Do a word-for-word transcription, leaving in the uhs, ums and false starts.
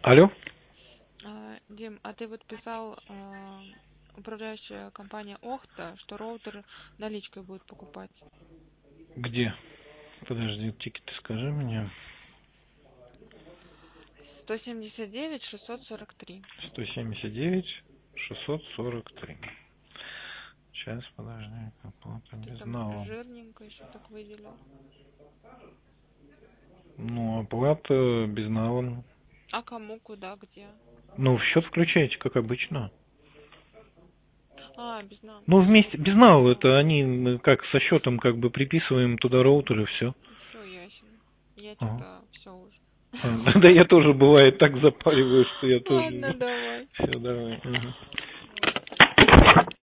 Алло? А, Дим, а ты вот писал, а, управляющая компания Охта, что роутер наличкой будет покупать. Где? Подожди, тикеты скажи мне. сто семьдесят девять шестьсот сорок три. сто семьдесят девять шестьсот сорок три. Сейчас, подожди, оплата Ты там безналом. жирненько еще так выделил. Ну, оплата безналом. А кому, куда, где? Ну, в счет включаете, как обычно. А, без нам. Ну, Все, вместе, безнал, это они, мы как со счетом как бы приписываем туда роутер и все. все ясно. Я Ага. что-то все уже. А, да, я тоже бывает так запариваю, что я тоже. Ладно, давай. Все, давай. Мгм.